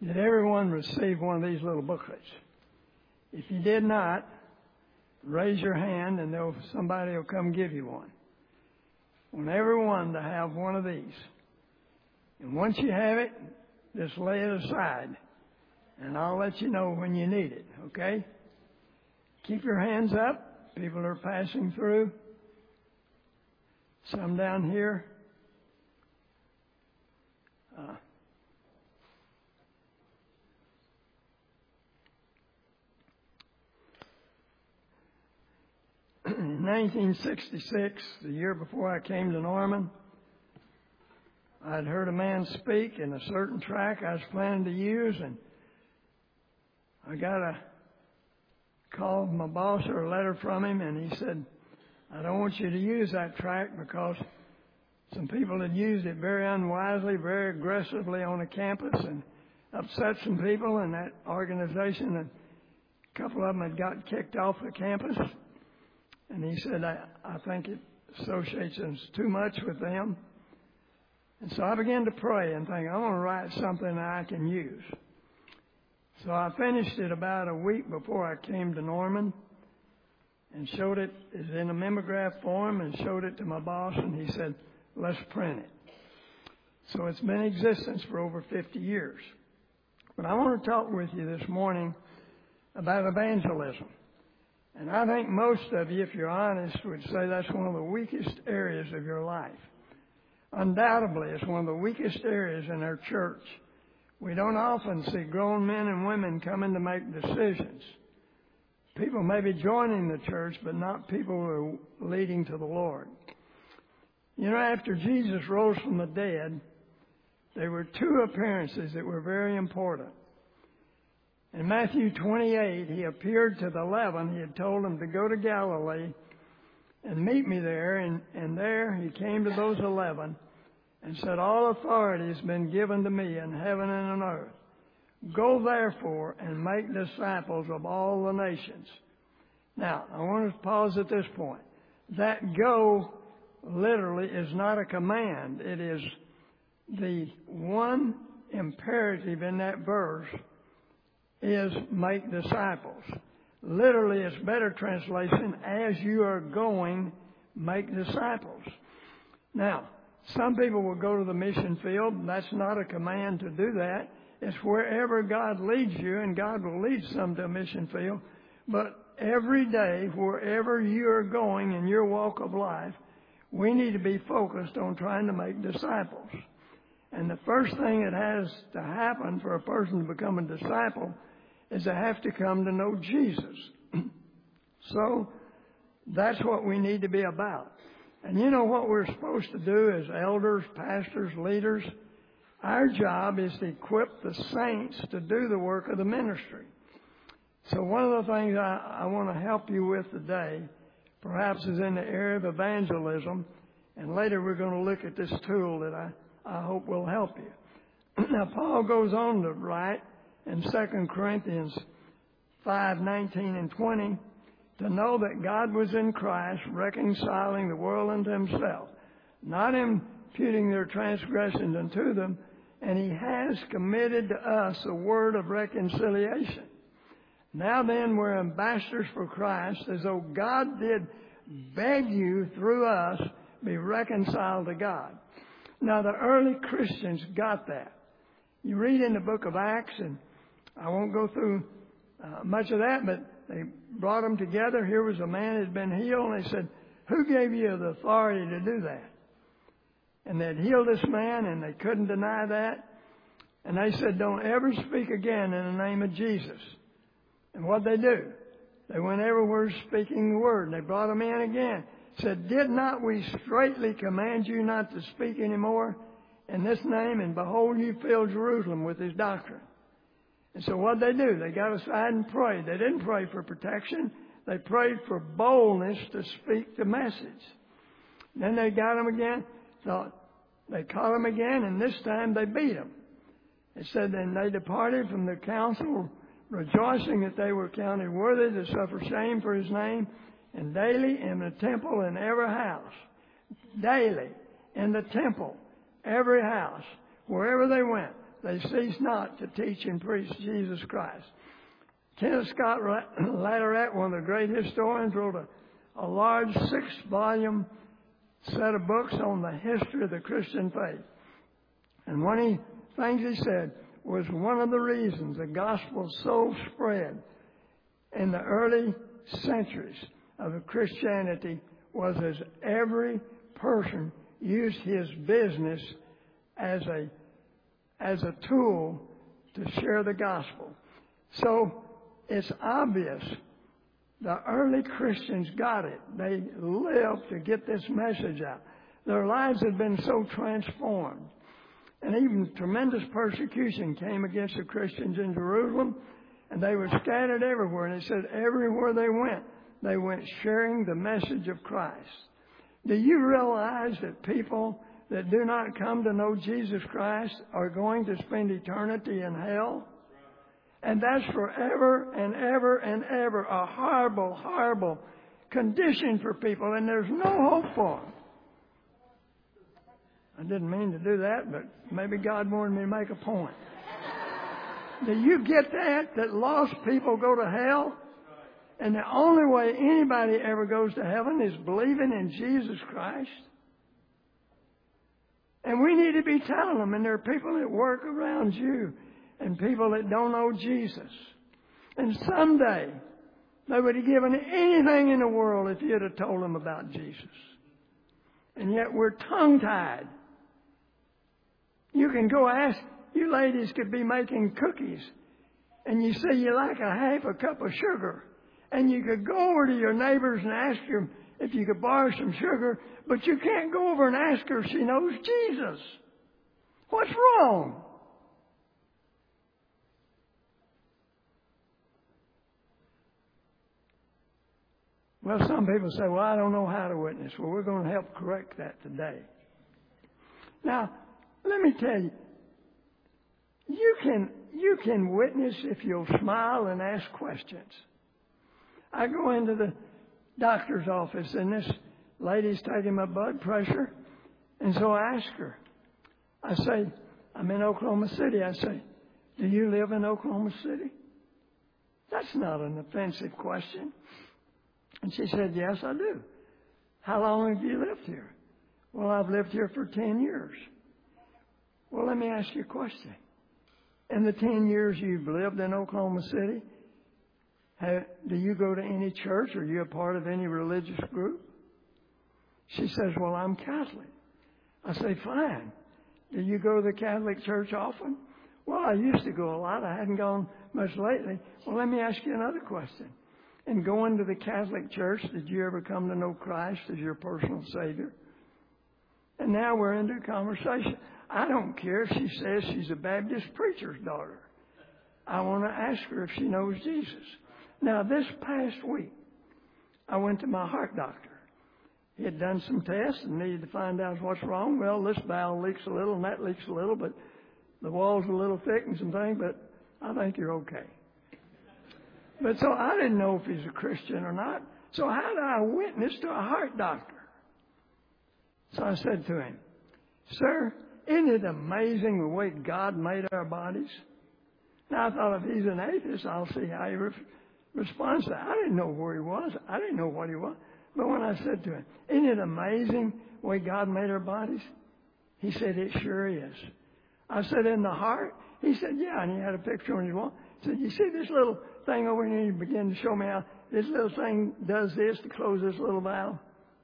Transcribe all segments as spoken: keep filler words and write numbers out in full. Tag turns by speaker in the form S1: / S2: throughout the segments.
S1: Did everyone receive one of these little booklets? If you did not, raise your hand and they'll, somebody will come give you one. I want everyone to have one of these. And once you have it, just lay it aside. And I'll let you know when you need it, okay? Keep your hands up. People are passing through. Some down here. Uh, in nineteen sixty-six, the year before I came to Norman, I'd heard a man speak in a certain track I was planning to use, and I got a call from my boss or a letter from him, and he said, I don't want you to use that track because some people had used it very unwisely, very aggressively on the campus and upset some people in that organization. And a couple of them had got kicked off the campus. And he said, I, I think it associates us too much with them. And so I began to pray and think, I want to write something that I can use. So I finished it about a week before I came to Norman and showed it in a mimeograph form and showed it to my boss, and he said, let's print it. So it's been in existence for over fifty years. But I want to talk with you this morning about evangelism. And I think most of you, if you're honest, would say that's one of the weakest areas of your life. Undoubtedly, it's one of the weakest areas in our church. We don't often see grown men and women coming to make decisions. People may be joining the church, but not people who are leading to the Lord. You know, after Jesus rose from the dead, there were two appearances that were very important. In Matthew twenty-eight, he appeared to the eleven. He had told them to go to Galilee and meet me there. And, and there he came to those eleven and said, all authority has been given to me in heaven and on earth. Go therefore and make disciples of all the nations. Now, I want to pause at this point. That go literally is not a command. It is the one imperative in that verse is make disciples. Literally, it's better translation, as you are going, make disciples. Now, some people will go to the mission field. That's not a command to do that. It's wherever God leads you, and God will lead some to a mission field. But every day, wherever you are going in your walk of life, we need to be focused on trying to make disciples. And the first thing that has to happen for a person to become a disciple is they have to come to know Jesus. So that's what we need to be about. And you know what we're supposed to do as elders, pastors, leaders? Our job is to equip the saints to do the work of the ministry. So one of the things I, I want to help you with today, perhaps is in the area of evangelism. And later we're going to look at this tool that I, I hope will help you. Now, Paul goes on to write in Second Corinthians five, nineteen and twenty, to know that God was in Christ reconciling the world unto himself, not imputing their transgressions unto them, and he has committed to us a word of reconciliation. Now then, we're ambassadors for Christ, as though God did beg you through us be reconciled to God. Now, the early Christians got that. You read in the book of Acts, and I won't go through uh, much of that, but they brought them together. Here was a man who had been healed, and they said, who gave you the authority to do that? And they'd healed this man, and they couldn't deny that. And they said, don't ever speak again in the name of Jesus. And what'd they do? They went everywhere speaking the word, and they brought him in again. Said, did not we straitly command you not to speak anymore in this name? And behold, you fill Jerusalem with his doctrine. And so what'd they do? They got aside and prayed. They didn't pray for protection. They prayed for boldness to speak the message. Then they got him again. Thought they caught him again, and this time they beat him. It said, then they departed from the council, rejoicing that they were counted worthy to suffer shame for his name, and daily in the temple in every house, daily in the temple, every house, wherever they went, they cease not to teach and preach Jesus Christ. Kenneth Scott Latourette, one of the great historians, wrote a, a large six-volume set of books on the history of the Christian faith. And one of the things he said was one of the reasons the gospel so spread in the early centuries of Christianity was as every person used his business as a as a tool to share the gospel. So it's obvious the early Christians got it. They lived to get this message out. Their lives had been so transformed. And even tremendous persecution came against the Christians in Jerusalem, and they were scattered everywhere. And it said everywhere they went, they went sharing the message of Christ. Do you realize that people that do not come to know Jesus Christ are going to spend eternity in hell? And that's forever and ever and ever a horrible, horrible condition for people, and there's no hope for them. I didn't mean to do that, but maybe God wanted me to make a point. Do you get that? That lost people go to hell? And the only way anybody ever goes to heaven is believing in Jesus Christ? And we need to be telling them, and there are people that work around you and people that don't know Jesus. And someday they would have given anything in the world if you'd have told them about Jesus. And yet we're tongue-tied. You can go ask, you ladies could be making cookies, and you say you like a half a cup of sugar. And you could go over to your neighbors and ask them if you could borrow some sugar, but you can't go over and ask her if she knows Jesus. What's wrong? Well, some people say, well, I don't know how to witness. Well, we're going to help correct that today. Now, let me tell you, you can, you can witness if you'll smile and ask questions. I go into the doctor's office, and this lady's taking my blood pressure, and so I ask her. I say, I'm in Oklahoma City. I say, do you live in Oklahoma City? That's not an offensive question. And she said, yes, I do. How long have you lived here? Well, I've lived here for ten years. Well, let me ask you a question. In the ten years you've lived in Oklahoma City, have, do you go to any church? Are you a part of any religious group? She says, well, I'm Catholic. I say, fine. Do you go to the Catholic Church often? Well, I used to go a lot. I hadn't gone much lately. Well, let me ask you another question. In going to the Catholic Church, did you ever come to know Christ as your personal Savior? And now we're into a conversation. I don't care if she says she's a Baptist preacher's daughter. I want to ask her if she knows Jesus. Now, this past week, I went to my heart doctor. He had done some tests and needed to find out what's wrong. Well, this valve leaks a little and that leaks a little, but the wall's a little thick and some things, but I think you're okay. But so I didn't know if he's a Christian or not. So how do I witness to a heart doctor? So I said to him, sir, isn't it amazing the way God made our bodies? Now I thought if he's an atheist, I'll see how he re- responds to that. I didn't know where he was. I didn't know what he was. But when I said to him, isn't it amazing the way God made our bodies? He said, it sure is. I said, in the heart? He said, yeah. And he had a picture on his wall. He said, you see this little thing over here? He began to show me how this little thing does this to close this little valve.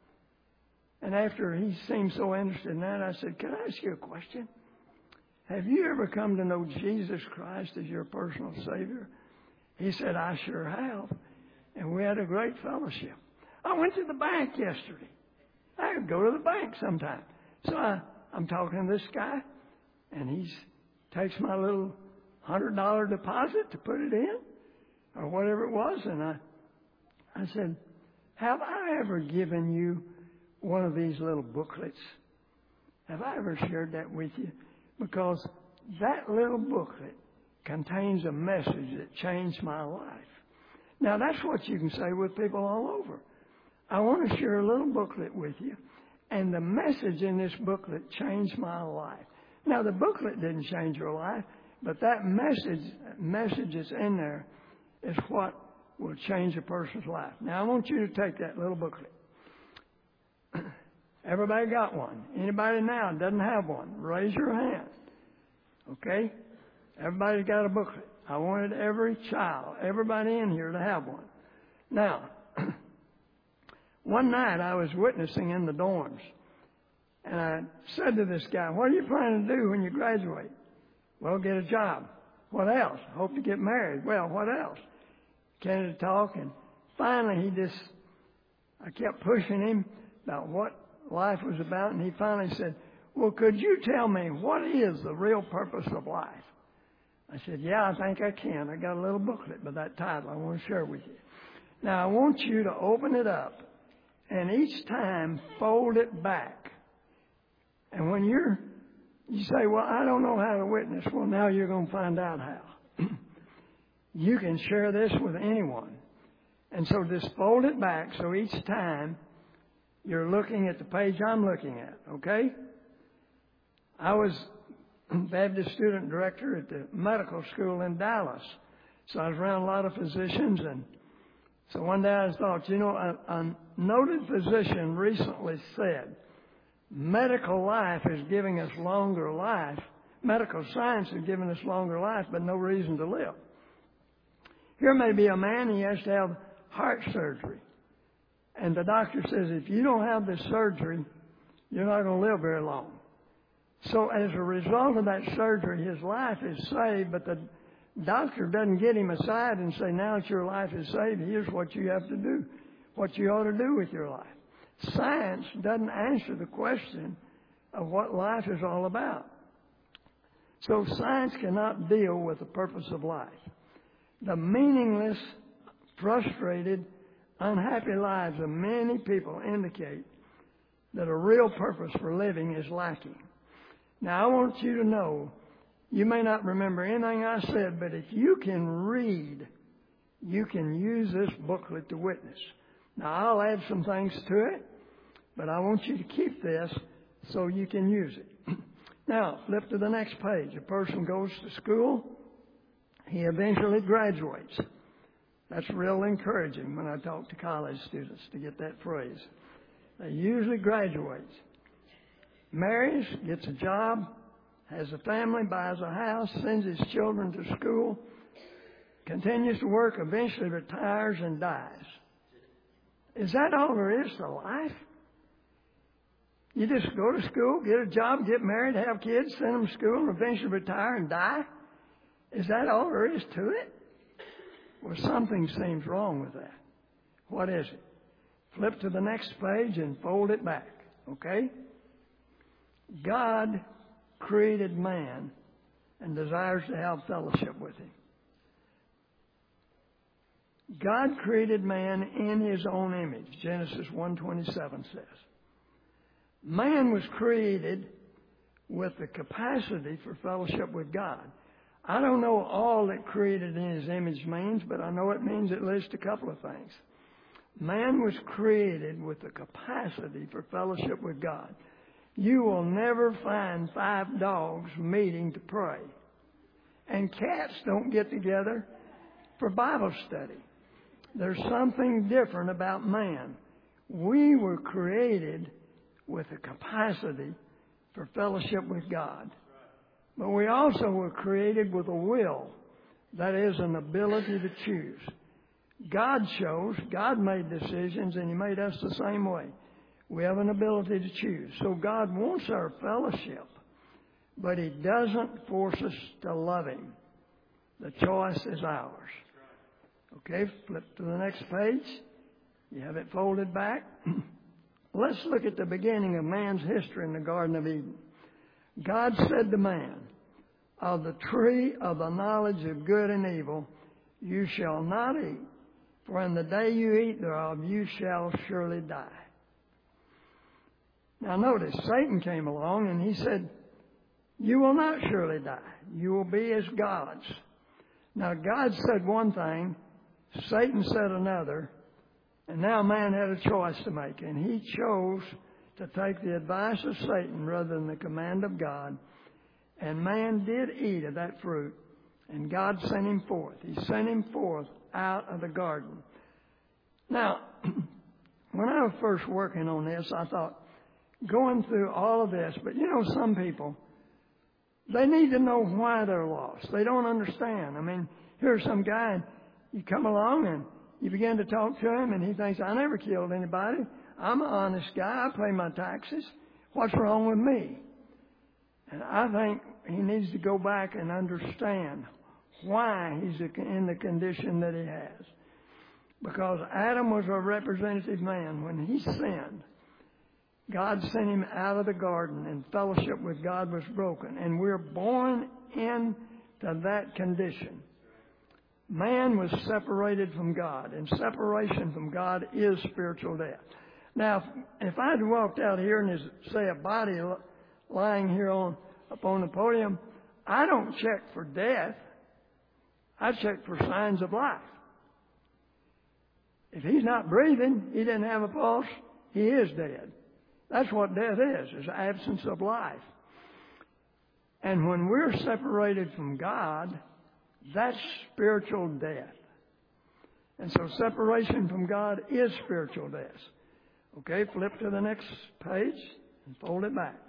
S1: And after he seemed so interested in that, I said, can I ask you a question? Have you ever come to know Jesus Christ as your personal Savior? He said, I sure have. And we had a great fellowship. I went to the bank yesterday. I could go to the bank sometime. So I, I'm talking to this guy, and he takes my little one hundred dollars deposit to put it in, or whatever it was. And I, I said, have I ever given you one of these little booklets? Have I ever shared that with you? Because that little booklet contains a message that changed my life. Now, that's what you can say with people all over. I want to share a little booklet with you, and the message in this booklet changed my life. Now, the booklet didn't change your life, but that message, message that's in there is what will change a person's life. Now, I want you to take that little booklet. Everybody got one. Anybody now doesn't have one? Raise your hand. Okay? Everybody's got a booklet. I wanted every child, everybody in here to have one. Now, one night I was witnessing in the dorms, and I said to this guy, "What are you planning to do when you graduate?" "Well, get a job." "What else?" "Hope to get married." "Well, what else?" Candid talk, and finally he just, I kept pushing him about what life was about, and he finally said, "Well, could you tell me what is the real purpose of life?" I said, "Yeah, I think I can. I got a little booklet with that title I want to share with you." Now, I want you to open it up and each time fold it back. And when you're, you say, "Well, I don't know how to witness." Well, now you're going to find out how. You can share this with anyone. And so just fold it back so each time you're looking at the page I'm looking at, okay? I was Baptist student director at the medical school in Dallas. So I was around a lot of physicians, and so one day I thought, you know, a, a noted physician recently said, medical life is giving us longer life. Medical science is giving us longer life, but no reason to live. Here may be a man, he has to have heart surgery. And the doctor says, if you don't have this surgery, you're not going to live very long. So as a result of that surgery, his life is saved, but the doctor doesn't get him aside and say, now that your life is saved, here's what you have to do, what you ought to do with your life. Science doesn't answer the question of what life is all about. So science cannot deal with the purpose of life. The meaningless, frustrated, unhappy lives of many people indicate that a real purpose for living is lacking. Now, I want you to know, you may not remember anything I said, but if you can read, you can use this booklet to witness. Now, I'll add some things to it, but I want you to keep this so you can use it. Now, flip to the next page. A person goes to school. He eventually graduates. That's real encouraging when I talk to college students to get that phrase. They usually graduate. Marries, gets a job, has a family, buys a house, sends his children to school, continues to work, eventually retires and dies. Is that all there is to life? You just go to school, get a job, get married, have kids, send them to school, and eventually retire and die? Is that all there is to it? Well, something seems wrong with that. What is it? Flip to the next page and fold it back, okay? God created man and desires to have fellowship with him. God created man in his own image, Genesis one twenty-seven says. Man was created with the capacity for fellowship with God. I don't know all that created in his image means, but I know it means at least a couple of things. Man was created with the capacity for fellowship with God. You will never find five dogs meeting to pray. And cats don't get together for Bible study. There's something different about man. We were created with a capacity for fellowship with God. But we also were created with a will. That is, an ability to choose. God chose, God made decisions, and he made us the same way. We have an ability to choose. So God wants our fellowship, but he doesn't force us to love him. The choice is ours. Okay, flip to the next page. You have it folded back. Let's look at the beginning of man's history in the Garden of Eden. God said to man, of the tree of the knowledge of good and evil you shall not eat, for in the day you eat thereof you shall surely die. Now notice, Satan came along and he said, you will not surely die. You will be as gods. Now God said one thing, Satan said another, and now man had a choice to make, and he chose to take the advice of Satan rather than the command of God. And man did eat of that fruit, and God sent him forth. He sent him forth out of the garden. Now, when I was first working on this, I thought, going through all of this, but you know, some people, they need to know why they're lost. They don't understand. I mean, here's some guy, and you come along and you begin to talk to him, and he thinks, I never killed anybody. I'm an honest guy. I pay my taxes. What's wrong with me? And I think he needs to go back and understand why he's in the condition that he has. Because Adam was a representative man. When he sinned, God sent him out of the garden, and fellowship with God was broken. And we're born into that condition. Man was separated from God, and separation from God is spiritual death. Now, if I'd walked out here and there's, say, a body lying here on up on the podium, I don't check for death. I check for signs of life. If he's not breathing, he didn't have a pulse, he is dead. That's what death is, is absence of life. And when we're separated from God, that's spiritual death. And so separation from God is spiritual death. Okay, flip to the next page and fold it back.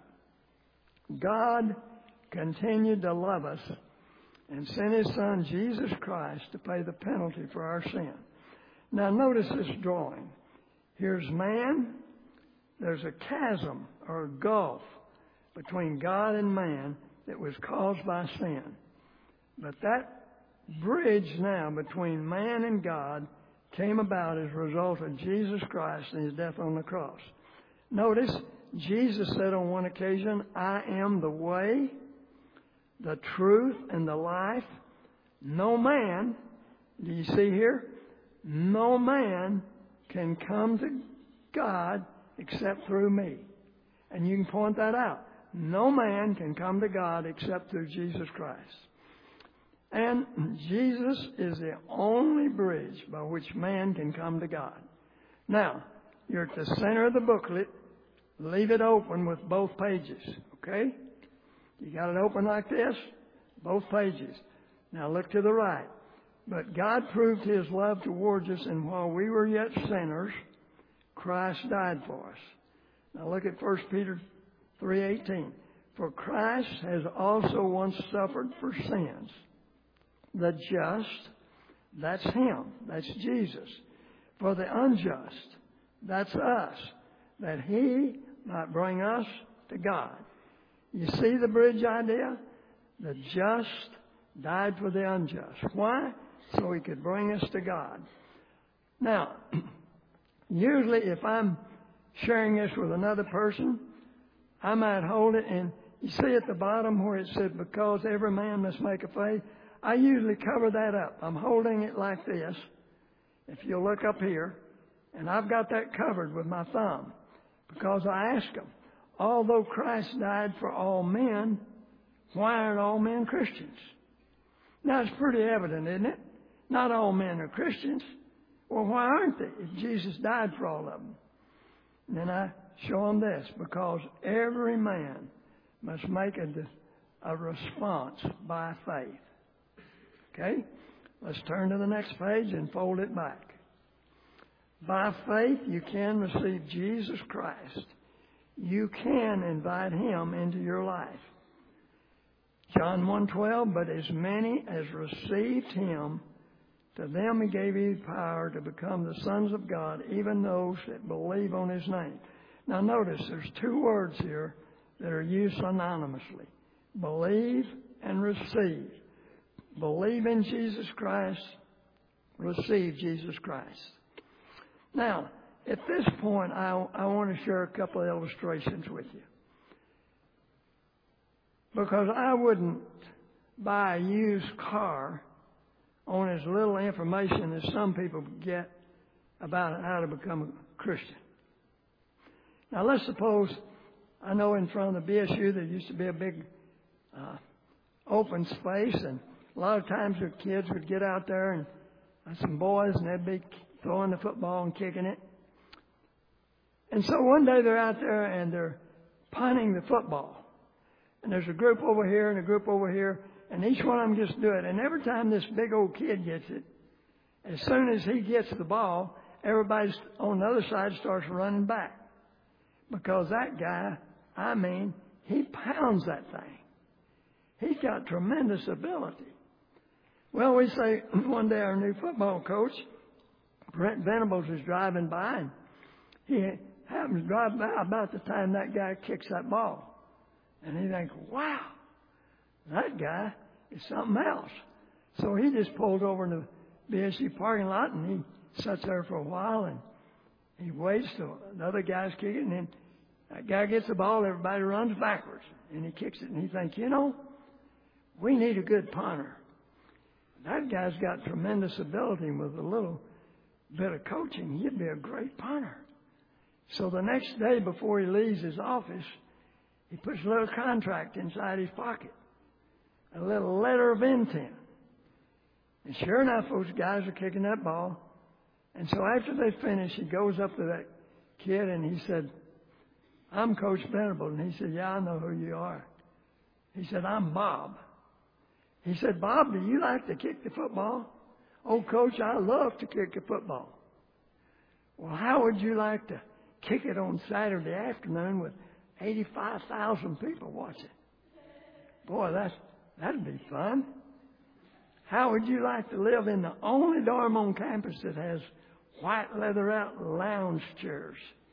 S1: God continued to love us and sent His Son, Jesus Christ, to pay the penalty for our sin. Now notice this drawing. Here's man. There's a chasm or a gulf between God and man that was caused by sin. But that bridge now between man and God came about as a result of Jesus Christ and His death on the cross. Notice, Jesus said on one occasion, I am the way, the truth, and the life. No man, do you see here? No man can come to God except through me. And you can point that out. No man can come to God except through Jesus Christ. And Jesus is the only bridge by which man can come to God. Now, you're at the center of the booklet. Leave it open with both pages, okay? You got it open like this, both pages. Now look to the right. But God proved His love towards us, and while we were yet sinners, Christ died for us. Now look at First Peter three eighteen. For Christ has also once suffered for sins. The just, that's Him, that's Jesus. For the unjust, that's us, that He might bring us to God. You see the bridge idea? The just died for the unjust. Why? So He could bring us to God. Now, usually if I'm sharing this with another person, I might hold it, and you see at the bottom where it said, because every man must make a faith, I usually cover that up. I'm holding it like this. If you'll look up here, and I've got that covered with my thumb, because I ask them, although Christ died for all men, why aren't all men Christians? Now, it's pretty evident, isn't it? Not all men are Christians. Well, why aren't they if Jesus died for all of them? And then I show them this, because every man must make a, a response by faith. Okay? Let's turn to the next page and fold it back. By faith, you can receive Jesus Christ. You can invite Him into your life. John one twelve, but as many as received Him, to them He gave you power to become the sons of God, even those that believe on His name. Now notice, there's two words here that are used synonymously. Believe and receive. Believe in Jesus Christ. Receive Jesus Christ. Now, at this point, I, I want to share a couple of illustrations with you. Because I wouldn't buy a used car on as little information as some people get about how to become a Christian. Now, let's suppose, I know in front of the B S U there used to be a big uh, open space, and a lot of times the kids would get out there, and uh, some boys, and they'd be throwing the football and kicking it. And so one day they're out there and they're punting the football. And there's a group over here and a group over here, and each one of them just do it. And every time this big old kid gets it, as soon as he gets the ball, everybody on the other side starts running back. Because that guy, I mean, he pounds that thing. He's got tremendous ability. Well, we say one day our new football coach, Brent Venables, is driving by, and he happens to drive by about the time that guy kicks that ball. And he thinks, wow, that guy is something else. So he just pulls over in the B S U parking lot, and he sits there for a while, and he waits till the other guy's kicking, and then that guy gets the ball, everybody runs backwards, and he kicks it, and he thinks, you know, we need a good punter. That guy's got tremendous ability, and with a little bit of coaching, he'd be a great punter. So the next day before he leaves his office, he puts a little contract inside his pocket, a little letter of intent. And sure enough, those guys are kicking that ball. And so after they finish, he goes up to that kid and he said, I'm Coach Venables. And he said, yeah, I know who you are. He said, I'm Bob. He said, Bob, do you like to kick the football? Oh, Coach, I love to kick the football. Well, how would you like to kick it on Saturday afternoon with eighty-five thousand people watching? Boy, that's, that'd be fun. How would you like to live in the only dorm on campus that has white leather out lounge chairs?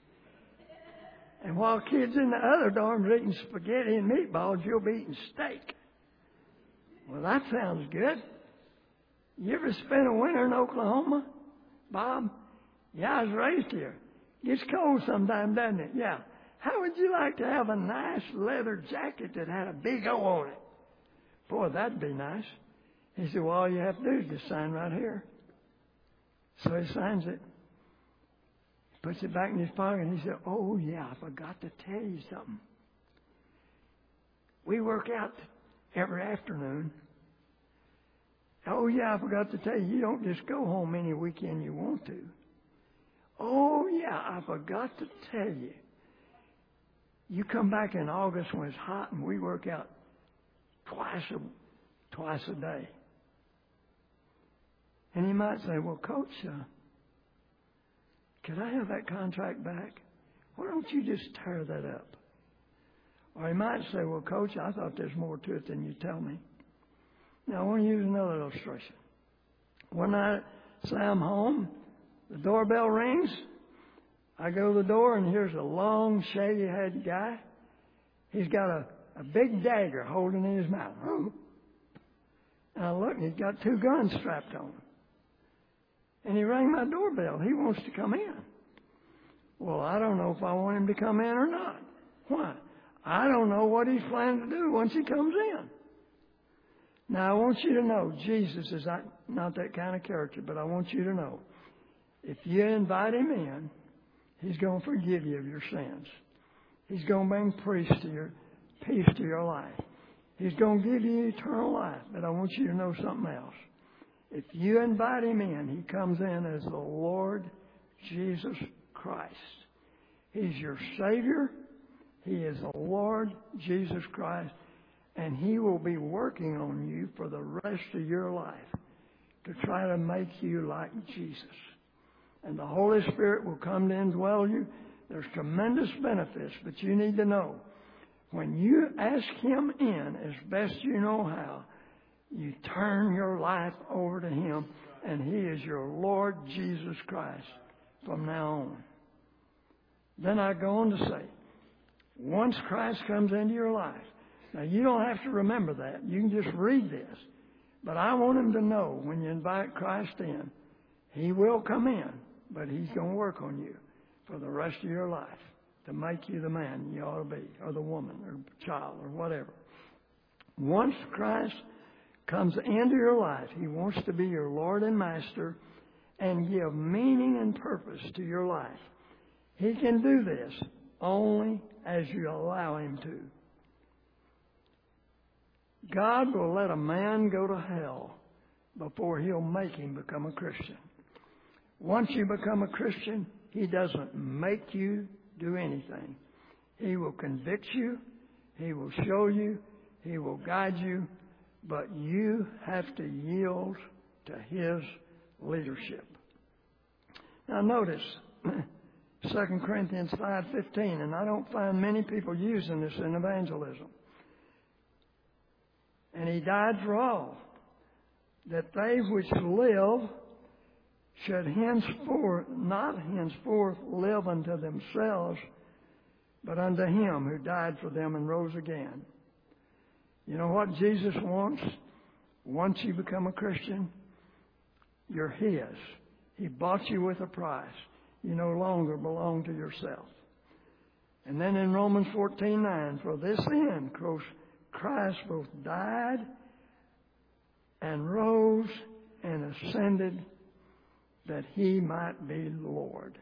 S1: And while kids in the other dorms eating spaghetti and meatballs, you'll be eating steak. Well, that sounds good. You ever spent a winter in Oklahoma, Bob? Yeah, I was raised here. Gets cold sometime, doesn't it? Yeah. How would you like to have a nice leather jacket that had a big O on it? Boy, that'd be nice. He said, well, all you have to do is just sign right here. So he signs it, puts it back in his pocket, and he said, oh, yeah, I forgot to tell you something. We work out every afternoon. Oh, yeah, I forgot to tell you, you don't just go home any weekend you want to. Oh, yeah, I forgot to tell you. You come back in August when it's hot, and we work out twice a, twice a day. And he might say, well, Coach, uh, could I have that contract back? Why don't you just tear that up? Or he might say, well, Coach, I thought there's more to it than you tell me. Now, I want to use another illustration. One night, say I'm home, the doorbell rings. I go to the door, and here's a long, shaggy-headed guy. He's got a, a big dagger holding in his mouth. And I look, and he's got two guns strapped on him. And he rang my doorbell. He wants to come in. Well, I don't know if I want him to come in or not. Why? I don't know what he's planning to do once he comes in. Now, I want you to know, Jesus is not, not that kind of character, but I want you to know, if you invite him in, he's going to forgive you of your sins. He's going to bring peace to your, peace to your life. He's going to give you eternal life. But I want you to know something else. If you invite him in, he comes in as the Lord Jesus Christ. He's your Savior. He is the Lord Jesus Christ. And he will be working on you for the rest of your life to try to make you like Jesus. And the Holy Spirit will come to indwell you. There's tremendous benefits, but you need to know, when you ask him in as best you know how, you turn your life over to him, and he is your Lord Jesus Christ from now on. Then I go on to say, once Christ comes into your life, now you don't have to remember that. You can just read this. But I want him to know when you invite Christ in, he will come in, but he's going to work on you for the rest of your life to make you the man you ought to be, or the woman, or child, or whatever. Once Christ comes into your life, he wants to be your Lord and Master and give meaning and purpose to your life. He can do this only as you allow him to. God will let a man go to hell before he'll make him become a Christian. Once you become a Christian, he doesn't make you do anything. He will convict you. He will show you. He will guide you. But you have to yield to His leadership. Now notice Second Corinthians five fifteen, and I don't find many people using this in evangelism. And He died for all, that they which live should henceforth, not henceforth live unto themselves, but unto Him who died for them and rose again. You know what Jesus wants? Once you become a Christian, you're His. He bought you with a price. You no longer belong to yourself. And then in Romans fourteen nine, for this end Christ both died and rose and ascended that He might be Lord.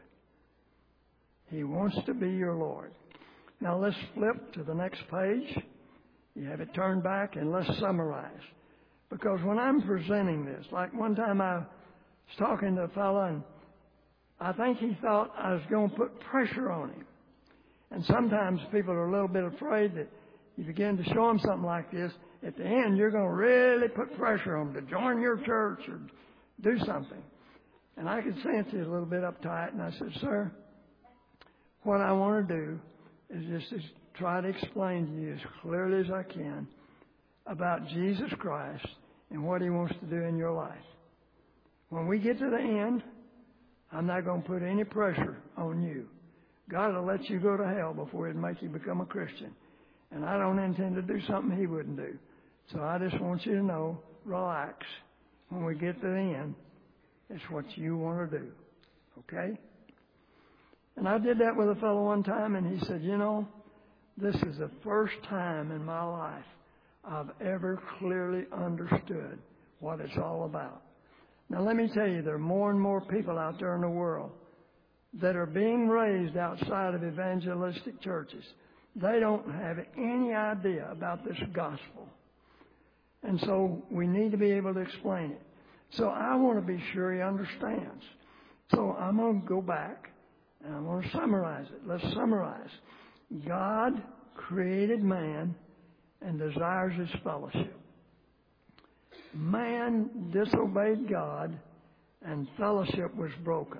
S1: He wants to be your Lord. Now let's flip to the next page. You have it turned back, and let's summarize. Because when I'm presenting this, like one time I was talking to a fellow, and I think he thought I was going to put pressure on him. And sometimes people are a little bit afraid that you begin to show them something like this, at the end you're going to really put pressure on them to join your church or do something. And I could sense it a little bit uptight, and I said, sir, what I want to do is just to try to explain to you as clearly as I can about Jesus Christ and what He wants to do in your life. When we get to the end, I'm not going to put any pressure on you. God will let you go to hell before He'd make you become a Christian. And I don't intend to do something He wouldn't do. So I just want you to know, relax. When we get to the end, it's what you want to do. Okay? And I did that with a fellow one time, and he said, you know, this is the first time in my life I've ever clearly understood what it's all about. Now, let me tell you, there are more and more people out there in the world that are being raised outside of evangelistic churches. They don't have any idea about this gospel. And so we need to be able to explain it. So I want to be sure he understands. So I'm going to go back and I'm going to summarize it. Let's summarize. God created man and desires his fellowship. Man disobeyed God and fellowship was broken.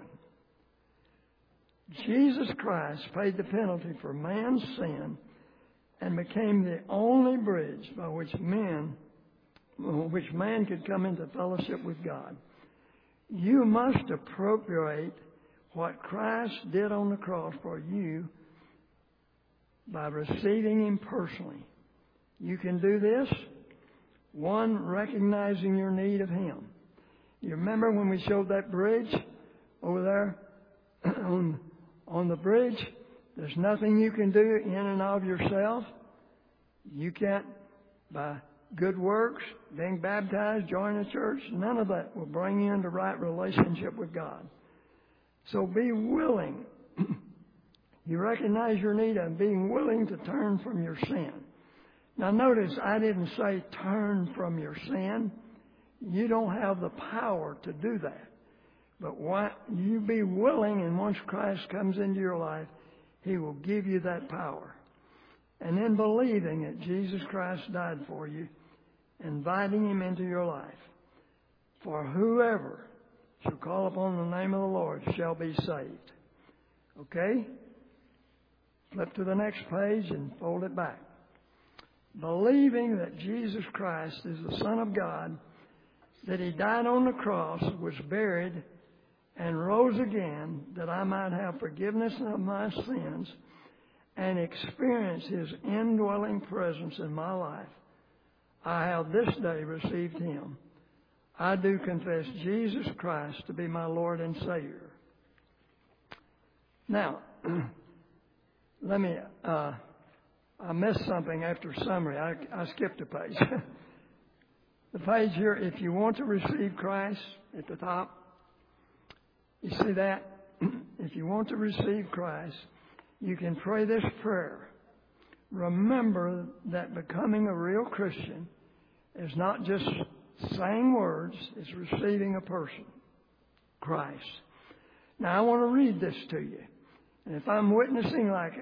S1: Jesus Christ paid the penalty for man's sin and became the only bridge by which men, which man could come into fellowship with God. You must appropriate what Christ did on the cross for you by receiving Him personally. You can do this, one, recognizing your need of Him. You remember when we showed that bridge over there on, on the bridge? There's nothing you can do in and of yourself. You can't, by good works, being baptized, joining a church, none of that will bring you into right relationship with God. So be willing. You recognize your need of being willing to turn from your sin. Now notice, I didn't say turn from your sin. You don't have the power to do that. But why, you be willing, and once Christ comes into your life, He will give you that power. And then believing that Jesus Christ died for you, inviting Him into your life. For whoever shall call upon the name of the Lord shall be saved. Okay? Flip to the next page and fold it back. Believing that Jesus Christ is the Son of God, that He died on the cross, was buried, and rose again, that I might have forgiveness of my sins and experience His indwelling presence in my life, I have this day received Him. I do confess Jesus Christ to be my Lord and Savior. Now, let me, uh, I missed something after summary. I, I skipped a page. The page here, if you want to receive Christ at the top, you see that? If you want to receive Christ, you can pray this prayer. Remember that becoming a real Christian is not just saying words, it's receiving a person, Christ. Now, I want to read this to you. And if I'm witnessing like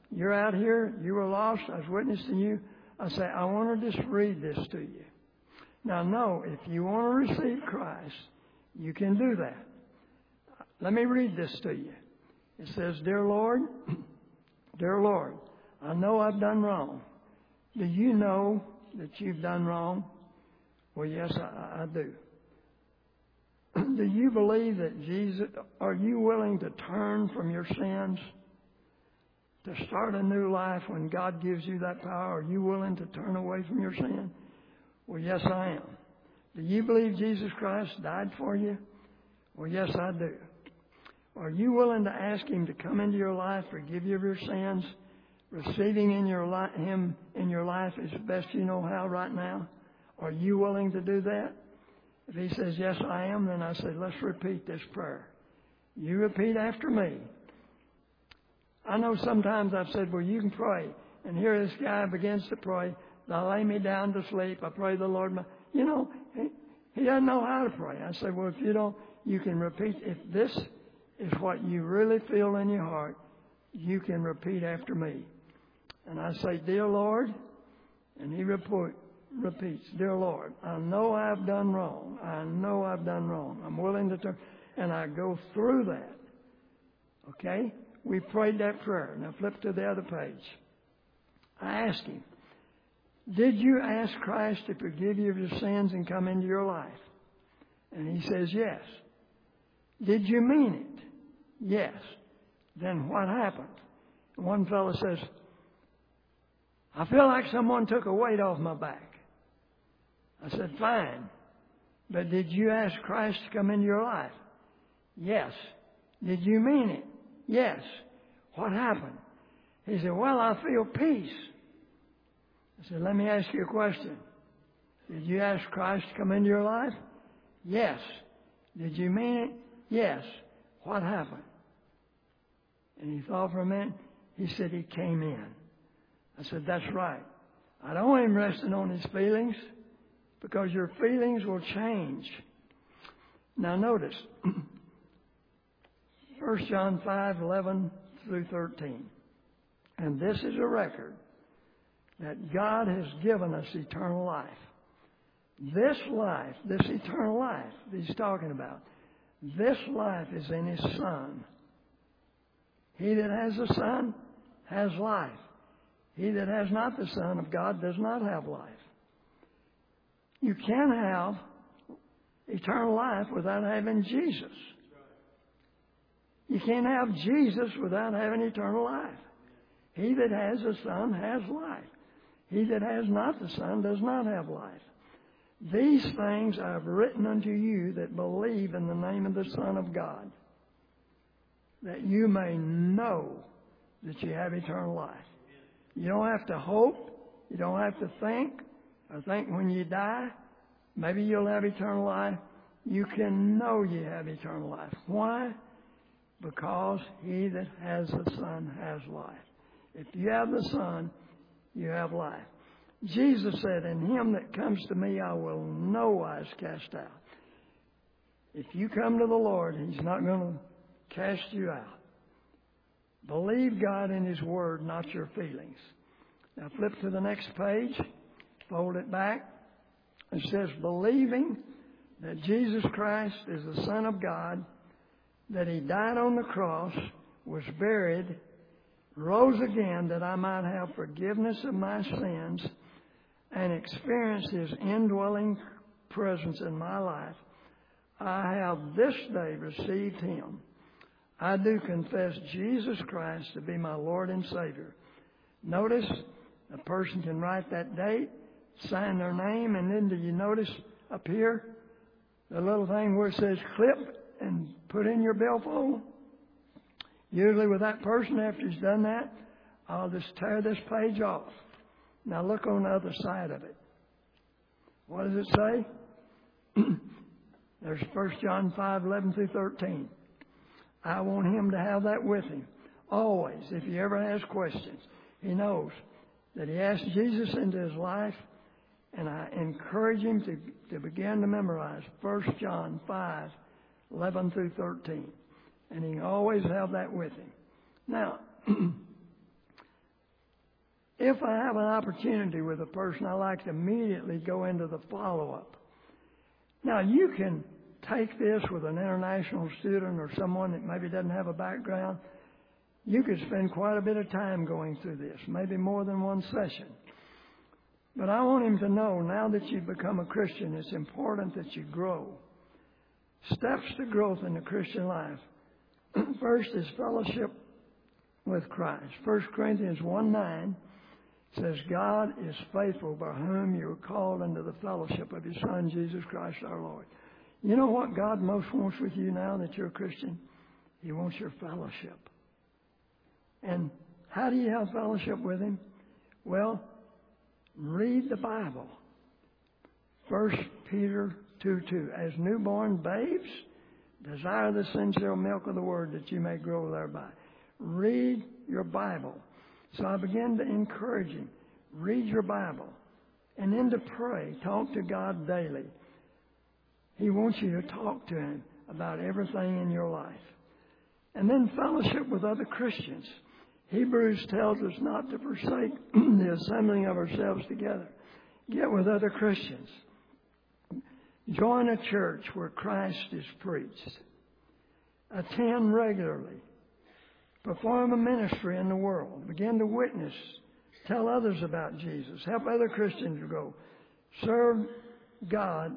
S1: You're out here, you were lost, I was witnessing you. I say, I want to just read this to you. Now, no, if you want to receive Christ, you can do that. Let me read this to you. It says, Dear Lord, Dear Lord, I know I've done wrong. Do you know that you've done wrong? Well, yes, I, I do. Do you believe that Jesus, are you willing to turn from your sins? To start a new life when God gives you that power? Are you willing to turn away from your sin? Well, yes, I am. Do you believe Jesus Christ died for you? Well, yes, I do. Are you willing to ask Him to come into your life, forgive you of your sins, receiving in your li- Him in your life as best you know how right now? Are you willing to do that? If He says, yes, I am, then I say, let's repeat this prayer. You repeat after me. I know sometimes I've said, well, you can pray. And here this guy begins to pray. I lay me down to sleep. I pray the Lord. My, you know, he, he doesn't know how to pray. I say, well, if you don't, you can repeat. If this is what you really feel in your heart, you can repeat after me. And I say, Dear Lord, and he report, repeats, Dear Lord, I know I've done wrong. I know I've done wrong. I'm willing to turn. And I go through that. Okay? We prayed that prayer. Now flip to the other page. I asked him, did you ask Christ to forgive you of your sins and come into your life? And he says, yes. Did you mean it? Yes. Then what happened? One fellow says, I feel like someone took a weight off my back. I said, fine. But did you ask Christ to come into your life? Yes. Did you mean it? Yes. What happened? He said, well, I feel peace. I said, let me ask you a question. Did you ask Christ to come into your life? Yes. Did you mean it? Yes. What happened? And he thought for a minute. He said he came in. I said, that's right. I don't want him resting on his feelings because your feelings will change. Now notice, First John five, eleven through thirteen. And this is a record that God has given us eternal life. This life, this eternal life that he's talking about, this life is in his Son. He that has the Son has life. He that has not the Son of God does not have life. You can have eternal life without having Jesus. You can't have Jesus without having eternal life. He that has the Son has life. He that has not the Son does not have life. These things I have written unto you that believe in the name of the Son of God, that you may know that you have eternal life. You don't have to hope. You don't have to think. I think when you die, maybe you'll have eternal life. You can know you have eternal life. Why? Because he that has the Son has life. If you have the Son, you have life. Jesus said, in him that comes to me, I will no wise cast out. If you come to the Lord, he's not going to cast you out. Believe God in his word, not your feelings. Now flip to the next page. Fold it back. It says, believing that Jesus Christ is the Son of God, that he died on the cross, was buried, rose again that I might have forgiveness of my sins and experience his indwelling presence in my life, I have this day received him. I do confess Jesus Christ to be my Lord and Savior. Notice a person can write that date, sign their name, and then do you notice up here the little thing where it says clip and put in your billfold? Usually with that person, after he's done that, I'll just tear this page off. Now look on the other side of it. What does it say? There's First John five, eleven through thirteen. I want him to have that with him. Always, if he ever has questions, he knows that he asked Jesus into his life, and I encourage him to, to begin to memorize First John five, eleven through thirteen. And he can always have that with him. Now, If I have an opportunity with a person, I like to immediately go into the follow-up. Now, you can take this with an international student or someone that maybe doesn't have a background. You could spend quite a bit of time going through this, maybe more than one session. But I want him to know, now that you've become a Christian, it's important that you grow. Steps to growth in the Christian life. First is fellowship with Christ. First Corinthians one nine says, God is faithful, by whom you are called into the fellowship of His Son, Jesus Christ our Lord. You know what God most wants with you now that you're a Christian? He wants your fellowship. And how do you have fellowship with Him? Well, read the Bible. First Peter two two. As newborn babes, desire the sincere milk of the Word that you may grow thereby. Read your Bible. So I began to encourage him. Read your Bible. And then to pray. Talk to God daily. He wants you to talk to Him about everything in your life. And then fellowship with other Christians. Hebrews tells us not to forsake the assembling of ourselves together. Get with other Christians. Join a church where Christ is preached. Attend regularly. Perform a ministry in the world. Begin to witness. Tell others about Jesus. Help other Christians to grow. Serve God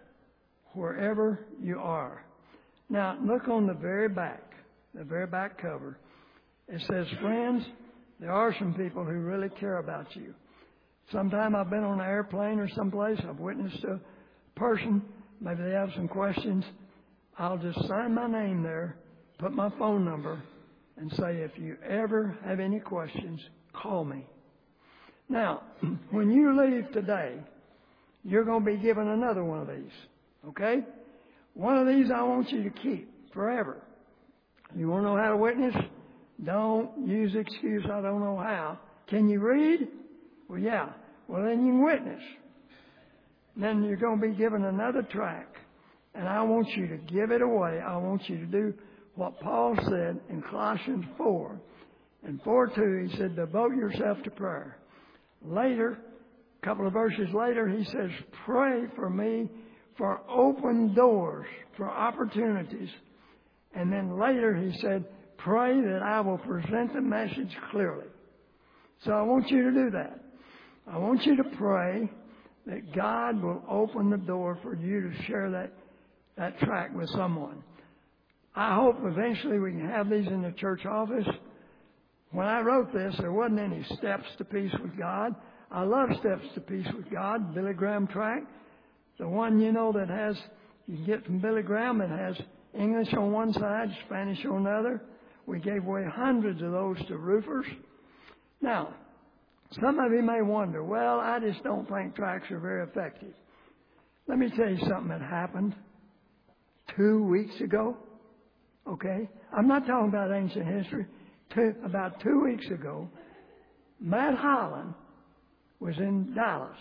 S1: wherever you are. Now, look on the very back, the very back cover. It says, friends, there are some people who really care about you. Sometime I've been on an airplane or someplace. I've witnessed a person. Maybe they have some questions. I'll just sign my name there, put my phone number, and say, if you ever have any questions, call me. Now, when you leave today, you're going to be given another one of these. Okay? One of these I want you to keep forever. You want to know how to witness? Don't use the excuse, I don't know how. Can you read? Well, yeah. Well, then you can witness. Then you're going to be given another tract. And I want you to give it away. I want you to do what Paul said in Colossians four. In four two, he said, devote yourself to prayer. Later, a couple of verses later, he says, pray for me for open doors, for opportunities. And then later he said, pray that I will present the message clearly. So I want you to do that. I want you to pray that God will open the door for you to share that, that tract with someone. I hope eventually we can have these in the church office. When I wrote this, there wasn't any steps to peace with God. I love steps to peace with God, Billy Graham tract. The one, you know, that has, you can get from Billy Graham, that has English on one side, Spanish on the other. We gave away hundreds of those to roofers. Now, some of you may wonder, well, I just don't think tracts are very effective. Let me tell you something that happened two weeks ago. Okay? I'm not talking about ancient history. Two, about two weeks ago, Matt Holland was in Dallas.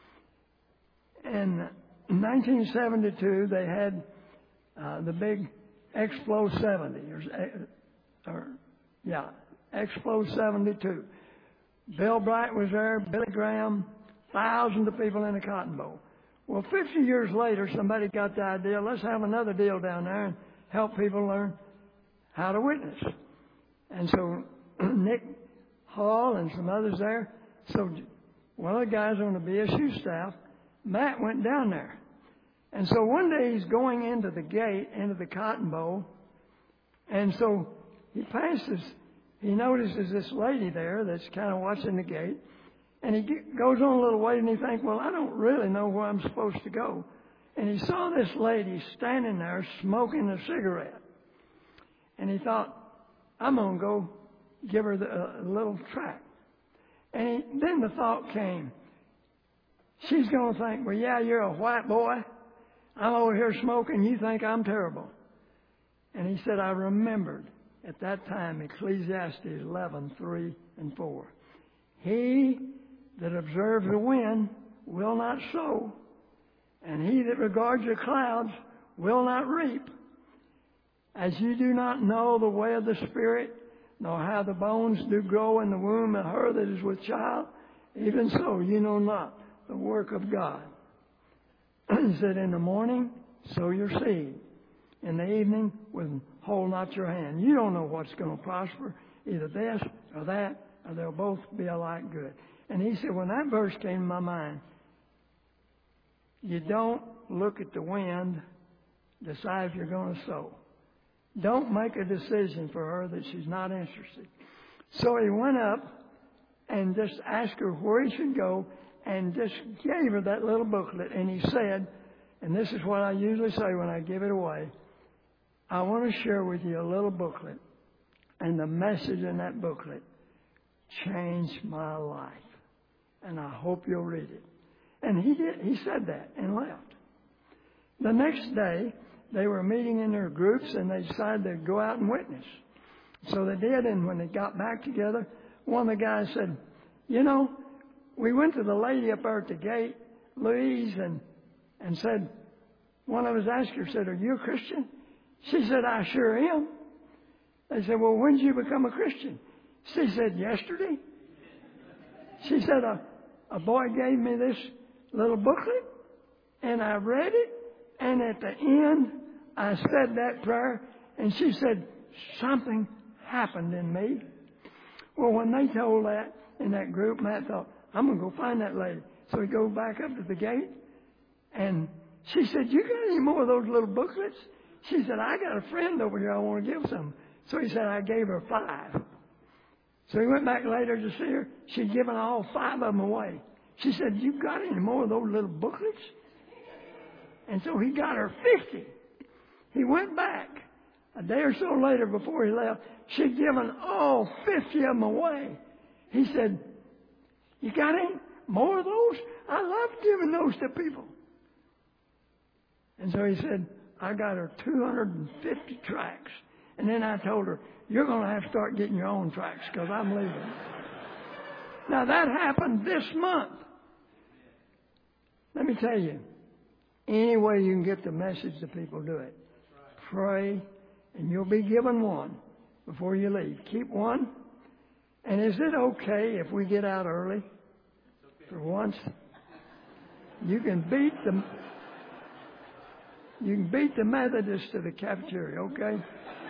S1: And in nineteen seventy-two, they had uh, the big Explo seventy. Or, or, yeah, Explo seventy-two. Bill Bright was there, Billy Graham, thousands of people in the Cotton Bowl. Well, fifty years later, somebody got the idea, let's have another deal down there and help people learn how to witness. And so Nick Hall and some others there. So one of the guys on the B S U staff, Matt, went down there. And so one day he's going into the gate, into the Cotton Bowl. And so he passes, he notices this lady there that's kind of watching the gate. And he goes on a little way and he thinks, well, I don't really know where I'm supposed to go. And he saw this lady standing there smoking a cigarette. And he thought, I'm going to go give her the, uh, a little tract. And he, then the thought came, she's going to think, well, yeah, you're a white boy. I'm over here smoking. You think I'm terrible. And he said, I remembered at that time Ecclesiastes eleven, three and four. He that observes the wind will not sow, and he that regards the clouds will not reap. As you do not know the way of the Spirit, nor how the bones do grow in the womb of her that is with child, even so you know not the work of God. He said, in the morning, sow your seed. In the evening, withhold not your hand. You don't know what's going to prosper, either this or that, or they'll both be alike good. And he said, when that verse came to my mind, you don't look at the wind, decide if you're going to sow. Don't make a decision for her that she's not interested. So he went up and just asked her where he should go and just gave her that little booklet. And he said, and this is what I usually say when I give it away, I want to share with you a little booklet. And the message in that booklet changed my life. And I hope you'll read it. And he did. He said that and left. The next day, they were meeting in their groups and they decided to go out and witness. So they did, and when they got back together, one of the guys said, you know, we went to the lady up there at the gate, Louise, and, and said, one of us asked her, said, are you a Christian? She said, I sure am. They said, well, when did you become a Christian? She said, yesterday. She said, a, a boy gave me this little booklet, and I read it, and at the end, I said that prayer, and she said, something happened in me. Well, when they told that in that group, Matt thought, I'm going to go find that lady. So he goes back up to the gate, and she said, you got any more of those little booklets? She said, I got a friend over here I want to give some. So he said, I gave her five. So he went back later to see her. She'd given all five of them away. She said, you got any more of those little booklets? And so he got her fifty. He went back a day or so later before he left. She'd given all fifty of them away. He said, you got any more of those? I love giving those to people. And so he said, I got her two hundred fifty tracts. And then I told her, you're going to have to start getting your own tracts because I'm leaving. Now that happened this month. Let me tell you, any way you can get the message to people, do it. Pray, and you'll be given one before you leave. Keep one. And is it okay if we get out early for once? You can beat the you can beat the Methodists to the cafeteria, okay?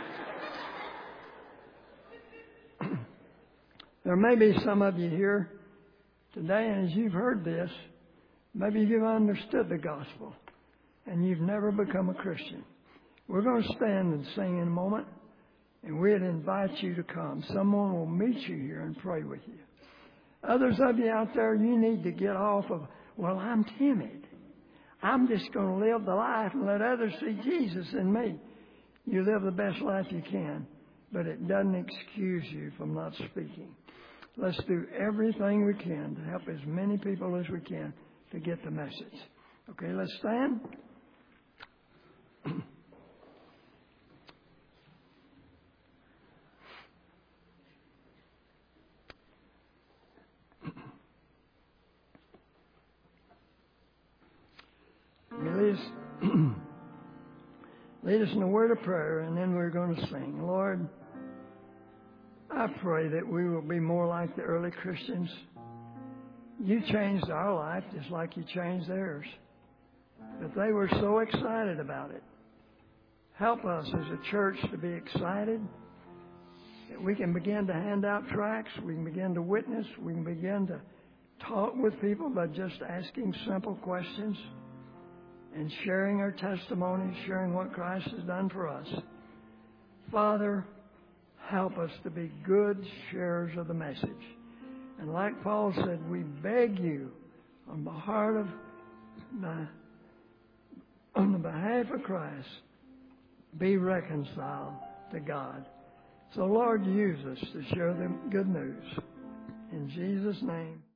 S1: There may be some of you here today, and as you've heard this, maybe you've understood the gospel, and you've never become a Christian. We're going to stand and sing in a moment, and we'd invite you to come. Someone will meet you here and pray with you. Others of you out there, you need to get off of, well, I'm timid. I'm just going to live the life and let others see Jesus in me. You live the best life you can, but it doesn't excuse you from not speaking. Let's do everything we can to help as many people as we can to get the message. Okay, let's stand. Lead us, lead us in a word of prayer, and then we're going to sing. Lord, I pray that we will be more like the early Christians. You changed our life just like you changed theirs. But they were so excited about it. Help us as a church to be excited. That we can begin to hand out tracts. We can begin to witness. We can begin to talk with people by just asking simple questions and sharing our testimonies, sharing what Christ has done for us. Father, help us to be good sharers of the message. And like Paul said, we beg you on the heart of the, on the behalf of Christ, be reconciled to God. So Lord, use us to share the good news. In Jesus' name.